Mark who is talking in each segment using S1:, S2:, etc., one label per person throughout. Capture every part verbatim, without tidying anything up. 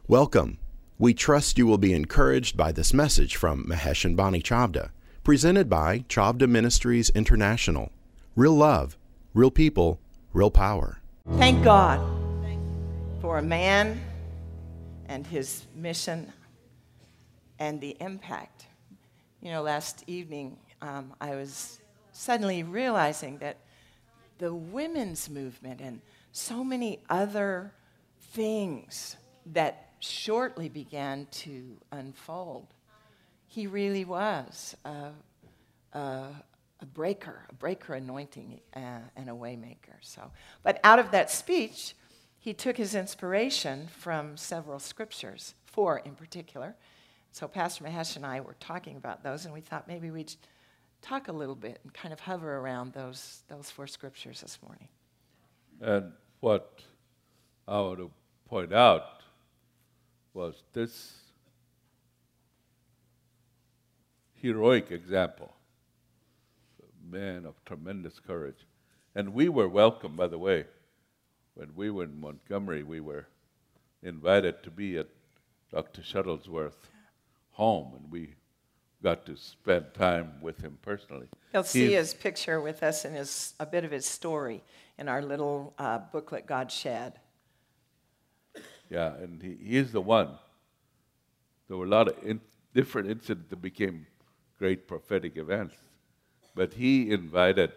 S1: Welcome. We trust you will be encouraged by this message from Mahesh and Bonnie Chavda, presented by Chavda Ministries International. Real love, real people, real power.
S2: Thank God for a man and his mission and the impact. You know, last evening um, I was suddenly realizing that the women's movement and so many other things that shortly began to unfold, he really was a, a, a breaker, a breaker anointing uh, and a waymaker. So, but out of that speech, he took his inspiration from several scriptures, four in particular. So Pastor Mahesh and I were talking about those, and we thought maybe we'd talk a little bit and kind of hover around those those four scriptures this morning.
S3: And what I want to point out was this heroic example, a man of tremendous courage. And we were welcome, by the way. When we were in Montgomery, we were invited to be at Doctor Shuttlesworth's home, and we got to spend time with him personally.
S2: You'll see
S3: He's,
S2: his picture with us and his, a bit of his story in our little uh, booklet, God Shed.
S3: Yeah, and he, he is the one. There were a lot of in, different incidents that became great prophetic events. But he invited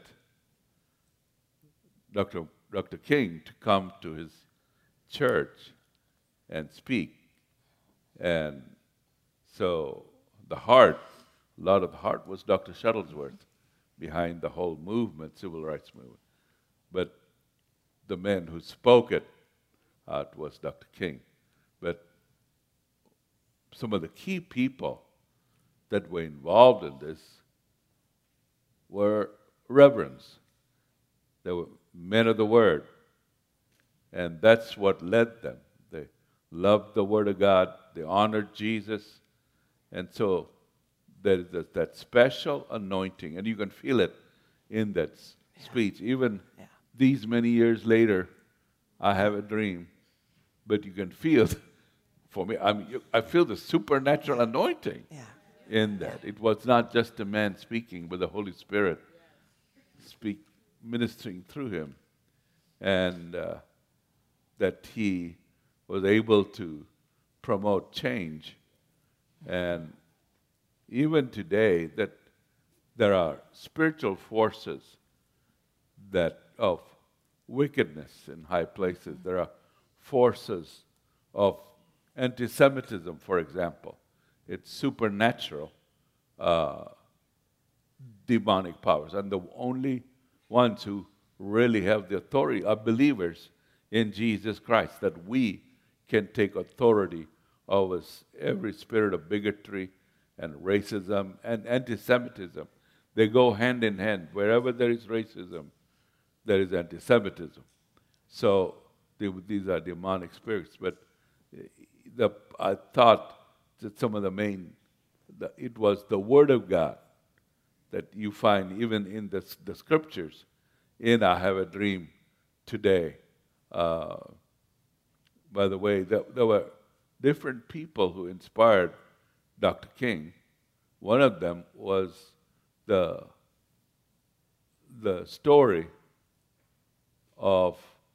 S3: Doctor Doctor King to come to his church and speak. And so the heart, a lot of the heart was Doctor Shuttlesworth behind the whole movement, civil rights movement. But the man who spoke it out was Doctor King. But some of the key people that were involved in this were reverends. They were men of the Word. And that's what led them. They loved the Word of God. They honored Jesus. And so there is that, that special anointing, and you can feel it in that yeah. speech. Even yeah. these many years later, I have a dream, but you can feel, for me, I mean, I feel the supernatural anointing
S2: yeah.
S3: in that. Yeah. It was not just a man speaking, but the Holy Spirit speak, ministering through him, and uh, that he was able to promote change. And even today, that there are spiritual forces that of wickedness in high places. There are forces of anti-Semitism, for example. It's supernatural, uh, demonic powers. And the only ones who really have the authority are believers in Jesus Christ, that we can take authority over every spirit of bigotry and racism and anti-Semitism. They go hand in hand. Wherever there is racism, there is anti-Semitism. So they, these are demonic spirits. But the, I thought that some of the main, the, it was the Word of God that you find even in the, the scriptures. In I Have a Dream today. Uh, by the way, there, there were different people who inspired Doctor King. One of them was the, the story of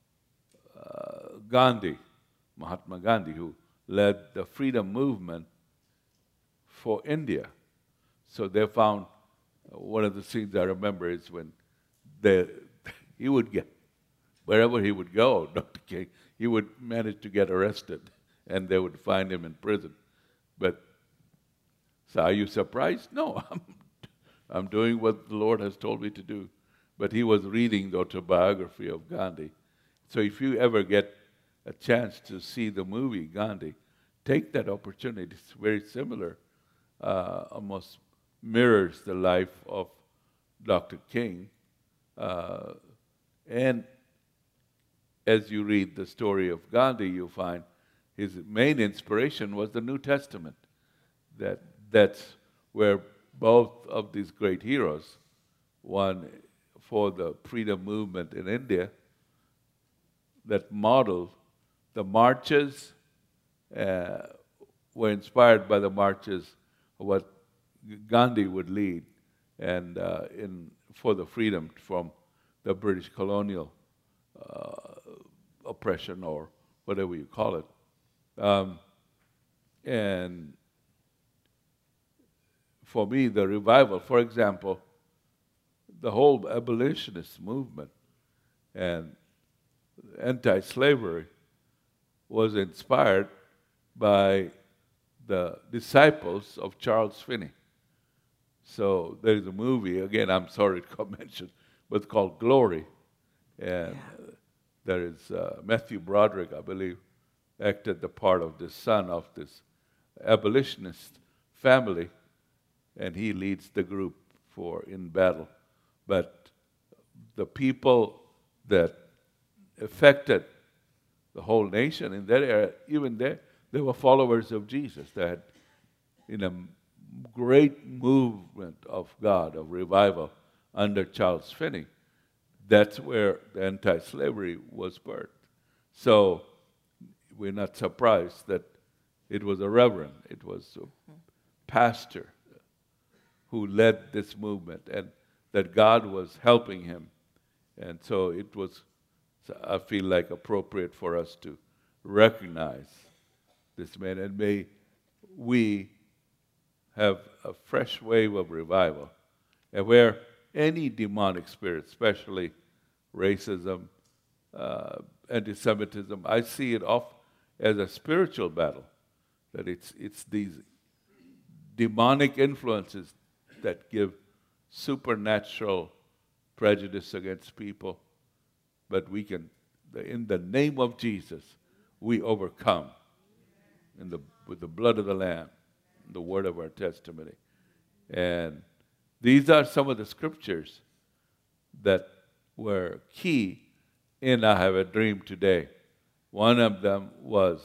S3: uh, Gandhi, Mahatma Gandhi, who led the freedom movement for India. So they found, uh, one of the scenes I remember is when they, he would get, wherever he would go, Doctor King, he would manage to get arrested, and they would find him in prison. But, so are you surprised? No, I'm, I'm doing what the Lord has told me to do. But he was reading the autobiography of Gandhi. So if you ever get a chance to see the movie Gandhi, take that opportunity. It's very similar, uh, almost mirrors the life of Doctor King. Uh, and as you read the story of Gandhi, you find his main inspiration was the New Testament. That that's where both of these great heroes, one for the freedom movement in India, that modeled the marches uh, were inspired by the marches of what Gandhi would lead, and uh, in for the freedom from the British colonial uh, oppression, or whatever you call it. Um, and for me, the revival, for example, the whole abolitionist movement and anti-slavery was inspired by the disciples of Charles Finney. So there is a movie, again, I'm sorry to mention, but it's called Glory. And yeah. there is uh, Matthew Broderick, I believe, acted the part of the son of this abolitionist family, and he leads the group for in battle. But the people that affected the whole nation in that area, even there, they were followers of Jesus. They had, in a great movement of God, of revival, under Charles Finney. That's where the anti-slavery was birthed. So we're not surprised that it was a reverend, it was a pastor who led this movement, and that God was helping him. And so it was, I feel like, appropriate for us to recognize this man, and may we have a fresh wave of revival, and where any demonic spirit, especially racism, uh, anti-Semitism, I see it off as a spiritual battle, that it's it's these demonic influences that give supernatural prejudice against people, but we can, in the name of Jesus, we overcome in the with the blood of the Lamb, the word of our testimony. And these are some of the scriptures that were key in I Have a Dream Today. One of them was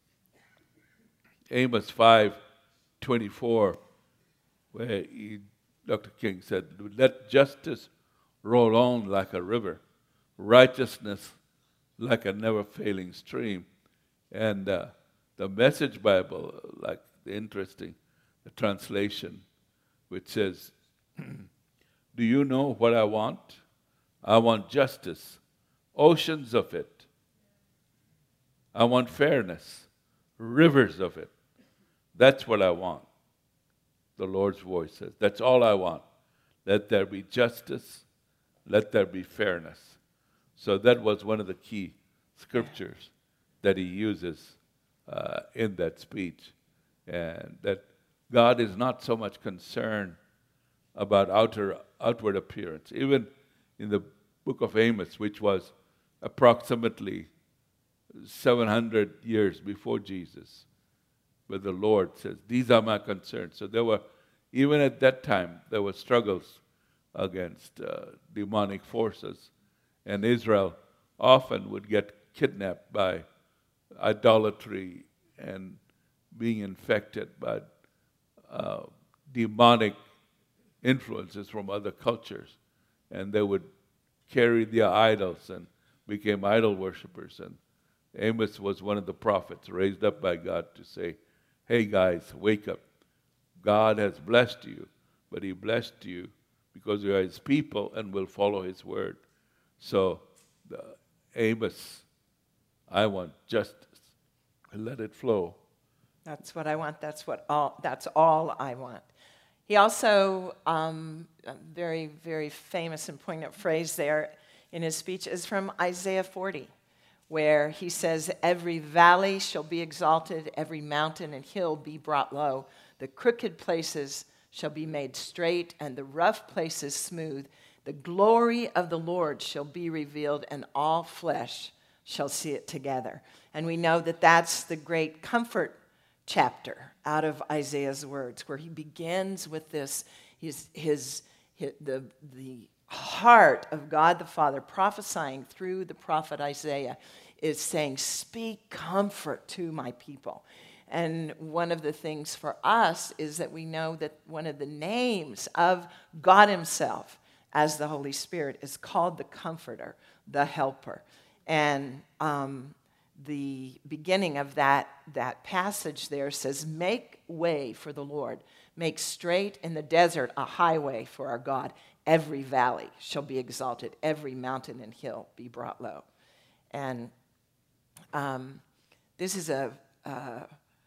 S3: Amos five twenty-four, where he, Doctor King said, "Let justice roll on like a river, righteousness like a never-failing stream." And uh, the Message Bible, like the interesting the translation, which says, "Do you know what I want? I want justice, oceans of it. I want fairness, rivers of it. That's what I want." The Lord's voice says, that's all I want. Let there be justice, let there be fairness. So that was one of the key scriptures that he uses uh, in that speech. And that God is not so much concerned about outer outward appearance. Even in the book of Amos, which was approximately seven hundred years before Jesus, where the Lord says, "These are my concerns." So there were, even at that time, there were struggles against uh, demonic forces. And Israel often would get kidnapped by idolatry and being infected by uh, demonic influences from other cultures. And they would carry their idols and became idol worshippers. And Amos was one of the prophets raised up by God to say, "Hey guys, wake up. God has blessed you, but he blessed you because you are his people and will follow his word." So the Amos, I want justice. Let it flow.
S2: That's what I want. That's what all. That's all I want. He also, um, a very, very famous and poignant phrase there in his speech is from Isaiah forty, where he says, "Every valley shall be exalted, every mountain and hill be brought low. The crooked places shall be made straight, and the rough places smooth. The glory of the Lord shall be revealed, and all flesh shall see it together." And we know that that's the great comfort chapter out of Isaiah's words, where he begins with this, his, his, his the, the heart of God the Father prophesying through the prophet Isaiah is saying, "Speak comfort to my people." And one of the things for us is that we know that one of the names of God himself as the Holy Spirit is called the Comforter, the Helper. And um, the beginning of that, that passage there says, make way for the Lord. Make straight in the desert a highway for our God. Every valley shall be exalted. Every mountain and hill be brought low. And um, this is a, a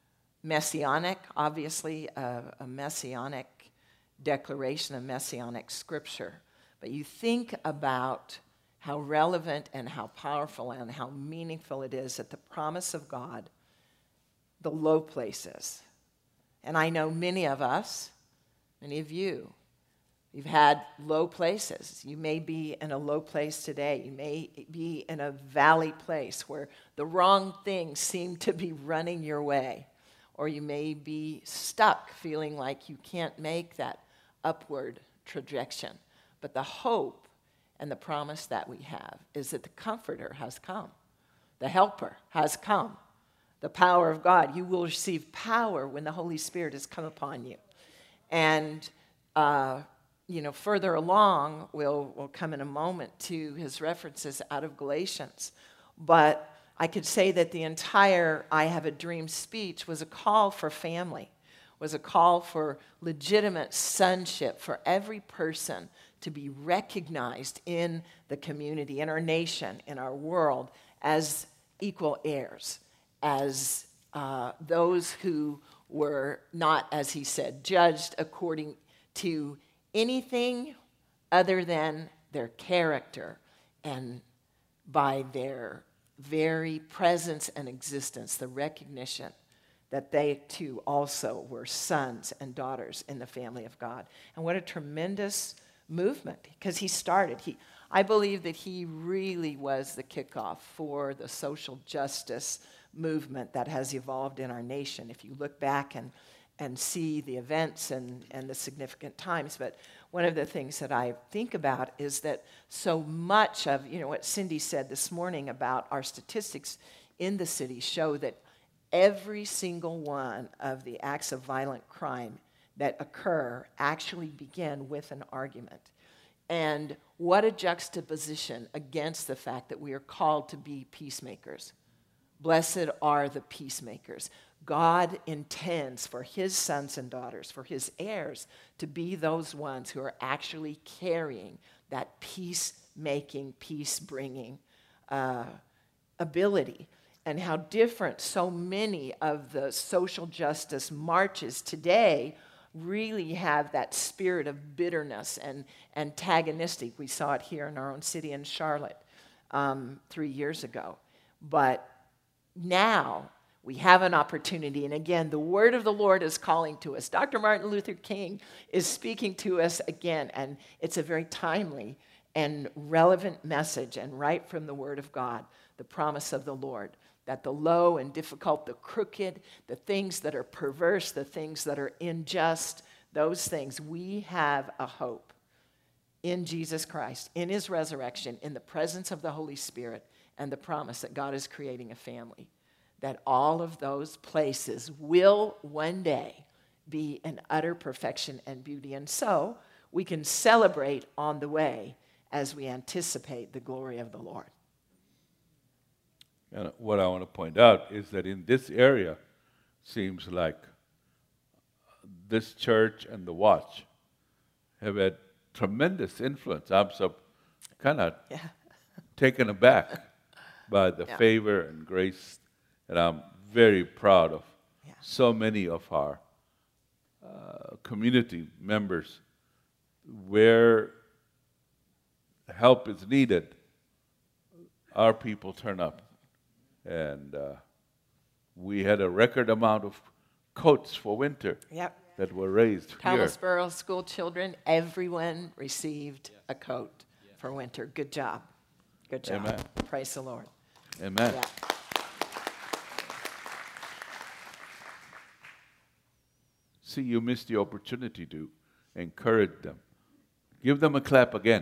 S2: messianic, obviously, a, a messianic declaration, a messianic scripture. But you think about how relevant and how powerful and how meaningful it is that the promise of God, the low places. And I know many of us, many of you, you've had low places. You may be in a low place today. You may be in a valley place where the wrong things seem to be running your way. Or you may be stuck feeling like you can't make that upward trajectory. But the hope and the promise that we have is that the Comforter has come. The Helper has come. The power of God. You will receive power when the Holy Spirit has come upon you. And, uh, you know, further along, we'll, we'll come in a moment to his references out of Galatians. But I could say that the entire I Have a Dream speech was a call for family, was a call for legitimate sonship for every person to be recognized in the community, in our nation, in our world, as equal heirs, as uh, those who were not, as he said, judged according to anything other than their character and by their very presence and existence, the recognition that they too also were sons and daughters in the family of God. And what a tremendous movement, because he started. He, I believe that he really was the kickoff for the social justice movement that has evolved in our nation. If you look back and, and see the events and, and the significant times. But one of the things that I think about is that so much of, you know, what Cindy said this morning about our statistics in the city show that every single one of the acts of violent crime that occur actually begin with an argument. And what a juxtaposition against the fact that we are called to be peacemakers. Blessed are the peacemakers. God intends for his sons and daughters, for his heirs, to be those ones who are actually carrying that peacemaking, peace-bringing uh, ability. And how different so many of the social justice marches today really have that spirit of bitterness and antagonistic. We saw it here in our own city in Charlotte um, three years ago. But now we have an opportunity, and again, the word of the Lord is calling to us. Doctor Martin Luther King is speaking to us again, and it's a very timely and relevant message, and right from the word of God, the promise of the Lord, that the low and difficult, the crooked, the things that are perverse, the things that are unjust, those things, we have a hope in Jesus Christ, in his resurrection, in the presence of the Holy Spirit, and the promise that God is creating a family, that all of those places will one day be in utter perfection and beauty. And so we can celebrate on the way as we anticipate the glory of the Lord.
S3: And what I want to point out is that in this area, seems like this church and the Watch have had tremendous influence. I'm so kind of yeah. taken aback by the yeah. favor and grace, and I'm very proud of yeah. so many of our uh, community members where help is needed. Our people turn up. And uh, we had a record amount of coats for winter
S2: yep.
S3: that were raised here.
S2: Kalispero school children, everyone received a coat yeah. for winter. Good job. Good job.
S3: Amen.
S2: Praise the Lord.
S3: Amen.
S2: Yeah.
S3: See, you missed the opportunity to encourage them. Give them a clap again.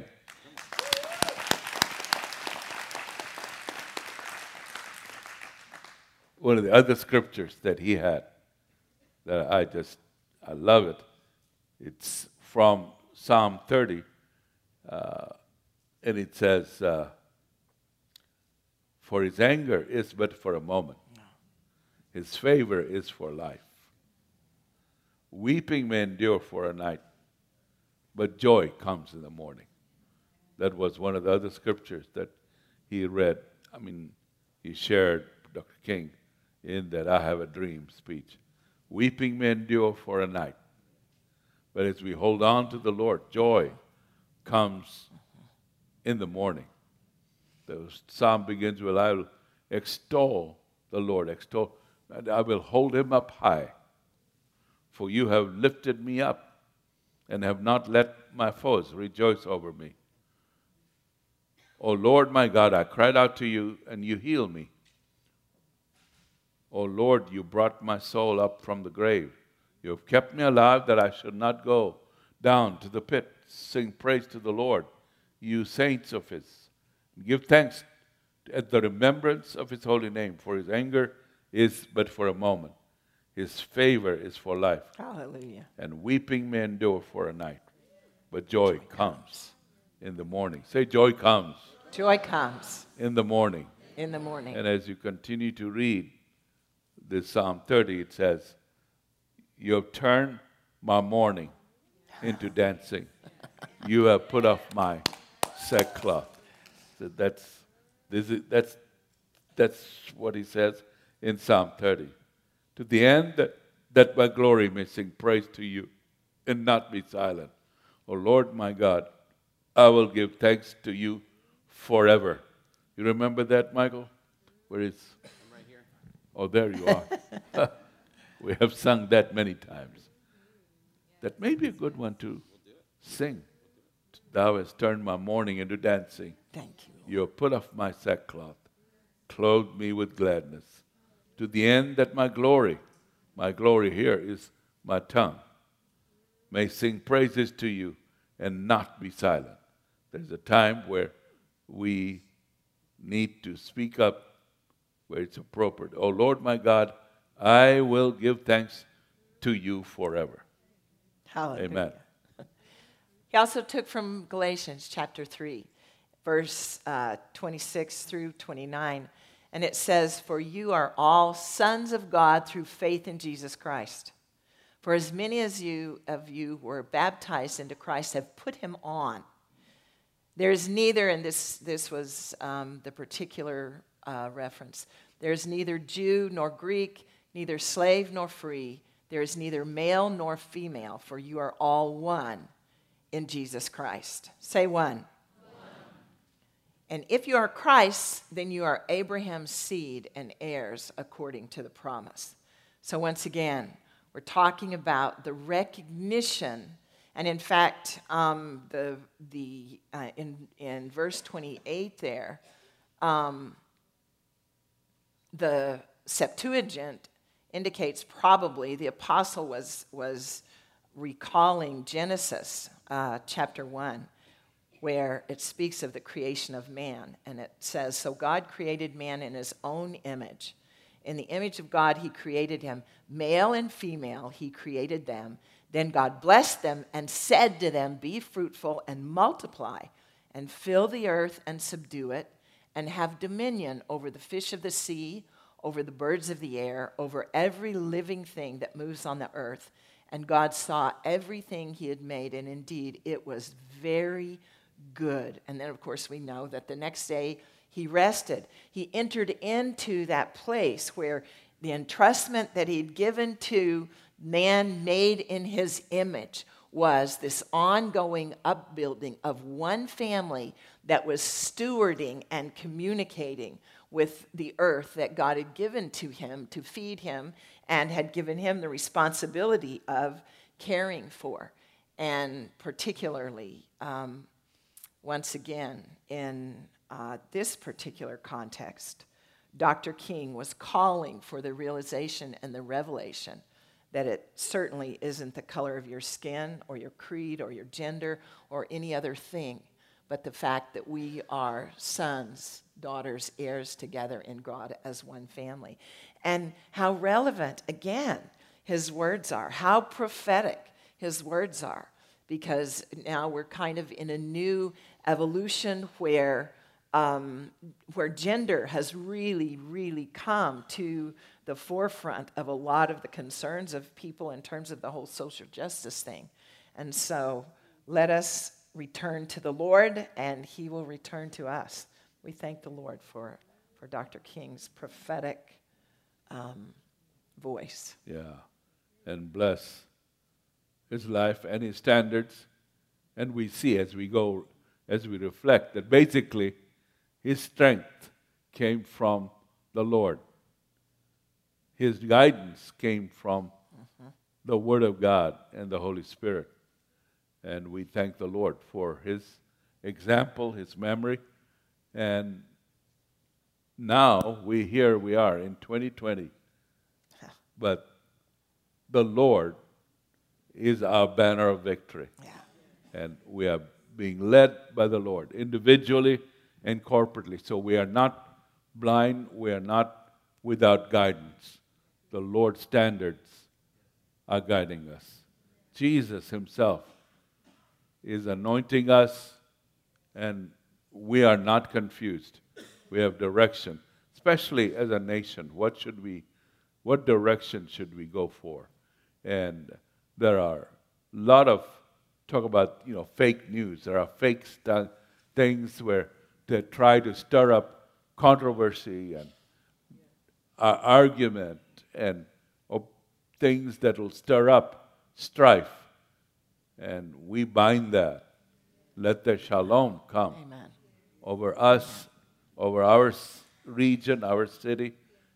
S3: One of the other scriptures that he had, that I just, I love it. It's from Psalm thirty, uh, and it says, uh, For his anger is but for a moment. His favor is for life. Weeping may endure for a night, but joy comes in the morning. That was one of the other scriptures that he read. I mean, he shared, Doctor King, in that I Have a Dream speech. Weeping may endure for a night, but as we hold on to the Lord, joy comes in the morning. The psalm begins with, I will extol the Lord, extol, and I will hold him up high. For you have lifted me up and have not let my foes rejoice over me. O Lord my God, I cried out to you and you healed me. O Lord, you brought my soul up from the grave. You have kept me alive that I should not go down to the pit. Sing praise to the Lord, you saints of his. Give thanks at the remembrance of his holy name, for his anger is but for a moment. His favor is for life.
S2: Hallelujah.
S3: And weeping may endure for a night, but joy, joy comes. comes in the morning. Say, joy comes.
S2: Joy comes.
S3: In the morning.
S2: In the morning.
S3: And as you continue to read this Psalm thirty, it says, you have turned my mourning into dancing. You have put off my sackcloth. So that's, this is, that's, that's what he says in Psalm thirty. To the end that, that my glory may sing praise to you and not be silent. O Lord my God, I will give thanks to you forever. You remember that, Michael? Where is? I'm right here. Oh, there you are. We have sung that many times. That may be a good one to sing. Thou hast turned my mourning into dancing.
S2: Thank you.
S3: You have put off my sackcloth, clothed me with gladness. To the end that my glory, my glory here is my tongue, may sing praises to you and not be silent. There's a time where we need to speak up where it's appropriate. Oh Lord my God, I will give thanks to you forever.
S2: Hallelujah.
S3: Amen.
S2: He also took from Galatians chapter three, verse uh, twenty-six through twenty-nine. And it says, for you are all sons of God through faith in Jesus Christ. For as many as you of you were baptized into Christ have put him on. There is neither, and this, this was um, the particular uh, reference, there is neither Jew nor Greek, neither slave nor free. There is neither male nor female, for you are all one in Jesus Christ. Say one. And if you are Christ, then you are Abraham's seed and heirs according to the promise. So once again, we're talking about the recognition, and in fact, um, the the uh, in in verse twenty-eight there, um, the Septuagint indicates probably the apostle was was recalling Genesis uh, chapter one, where it speaks of the creation of man. And it says, so God created man in his own image. In the image of God, he created him. Male and female, he created them. Then God blessed them and said to them, be fruitful and multiply and fill the earth and subdue it and have dominion over the fish of the sea, over the birds of the air, over every living thing that moves on the earth. And God saw everything he had made, and indeed it was very good. And then, of course, we know that the next day he rested. He entered into that place where the entrustment that he'd given to man made in his image was this ongoing upbuilding of one family that was stewarding and communicating with the earth that God had given to him to feed him and had given him the responsibility of caring for. And particularly, um, once again, in uh, this particular context, Doctor King was calling for the realization and the revelation that it certainly isn't the color of your skin or your creed or your gender or any other thing, but the fact that we are sons, daughters, heirs together in God as one family. And how relevant, again, his words are, how prophetic his words are, because now we're kind of in a new evolution where um, where gender has really, really come to the forefront of a lot of the concerns of people in terms of the whole social justice thing. And so let us return to the Lord, and he will return to us. We thank the Lord for, for Doctor King's prophetic um, voice.
S3: Yeah, and bless his life and his standards. And we see as we go, as we reflect, that basically his strength came from the Lord. His guidance came from mm-hmm. the Word of God and the Holy Spirit. And we thank the Lord for his example, his memory. And now we here we are in twenty twenty. But the Lord is our banner of victory.
S2: Yeah.
S3: And we are being led by the Lord, individually and corporately. So we are not blind, we are not without guidance. The Lord's standards are guiding us. Jesus himself is anointing us, and we are not confused. We have direction, especially as a nation. What should we, what direction should we go for? And there are a lot of talk about, you know, fake news. There are fake st- things where they try to stir up controversy and uh, argument and uh, things that will stir up strife. And we bind that. Let the shalom come
S2: Amen.
S3: over us, over our region, our city,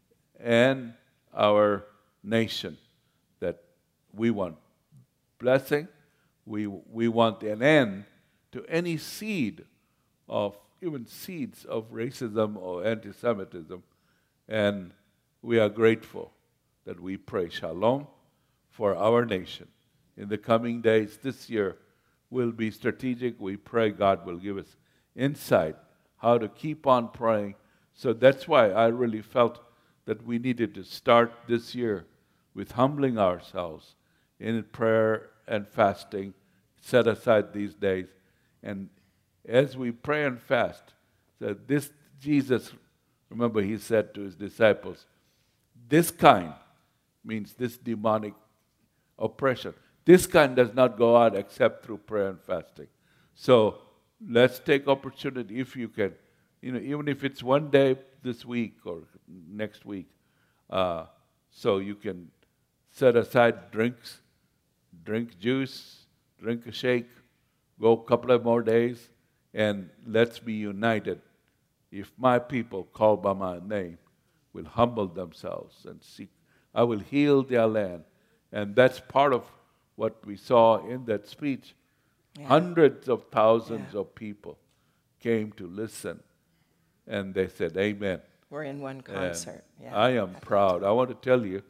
S3: and our nation. That we want blessing. We, we want an end to any seed of, even seeds of racism or anti-Semitism. And we are grateful that we pray shalom for our nation. In the coming days, this year will be strategic. We pray God will give us insight how to keep on praying. So that's why I really felt that we needed to start this year with humbling ourselves in prayer and fasting, set aside these days. And as we pray and fast, that this Jesus, remember he said to his disciples, this kind means this demonic oppression. This kind does not go out except through prayer and fasting. So let's take opportunity if you can, you know, even if it's one day this week or next week, uh, so you can set aside drinks, drink juice, drink a shake, go a couple of more days, and let's be united. If my people called by my name will humble themselves and seek, I will heal their land. And that's part of what we saw in that speech. Yeah. Hundreds of thousands yeah. of people came to listen, and they said, Amen.
S2: We're in one concert. Yeah.
S3: I am proud. I want to tell you,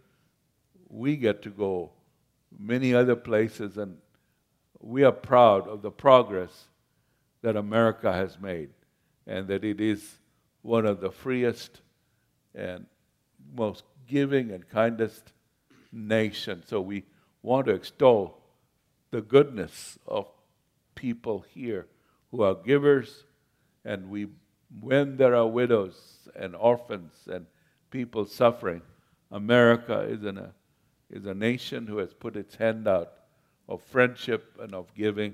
S3: we get to go many other places, and we are proud of the progress that America has made, and that it is one of the freest and most giving and kindest nations. So we want to extol the goodness of people here who are givers, and we, when there are widows and orphans and people suffering, America is in a is a nation who has put its hand out of friendship and of giving.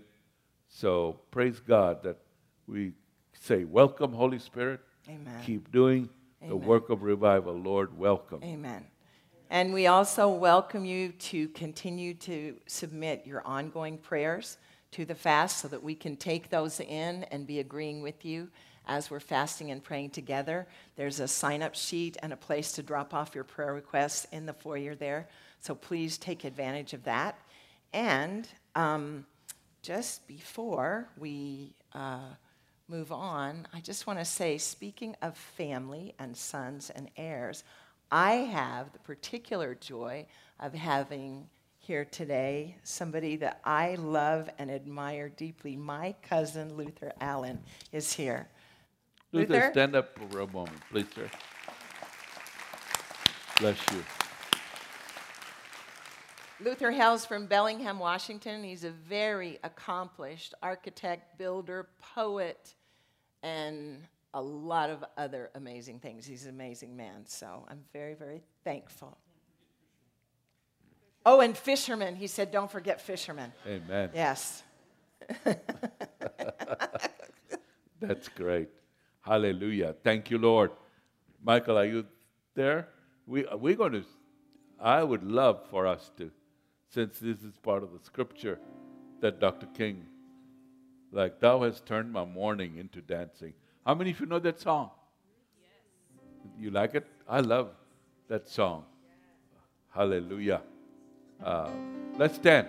S3: So praise God that we say, welcome, Holy Spirit.
S2: Amen.
S3: Keep doing
S2: Amen.
S3: The work of revival. Lord, welcome.
S2: Amen. And we also welcome you to continue to submit your ongoing prayers to the fast so that we can take those in and be agreeing with you as we're fasting and praying together. There's a sign-up sheet and a place to drop off your prayer requests in the foyer there. So please take advantage of that. And um, just before we uh, move on, I just want to say, speaking of family and sons and heirs, I have the particular joy of having here today somebody that I love and admire deeply. My cousin, Luther Allen, is here.
S3: Luther,
S2: Luther?
S3: Stand up for a moment, please, sir. Bless you.
S2: Luther hails from Bellingham, Washington. He's a very accomplished architect, builder, poet, and a lot of other amazing things. He's an amazing man, so I'm very, very thankful. Oh, and fishermen. He said, don't forget fishermen.
S3: Amen.
S2: Yes.
S3: That's great. Hallelujah. Thank you, Lord. Michael, are you there? We, we're going to, I would love for us to, since this is part of the scripture that Doctor King, like, thou hast turned my mourning into dancing. How many of you know that song? Yes. You like it? I love that song. Yes. Hallelujah. Uh, let's stand.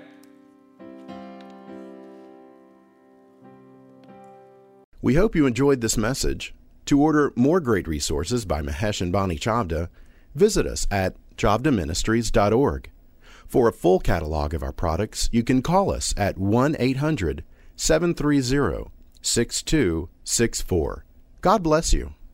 S1: We hope you enjoyed this message. To order more great resources by Mahesh and Bonnie Chavda, visit us at chavda ministries dot org. For a full catalog of our products, you can call us at one eight hundred seven three zero six two six four. God bless you.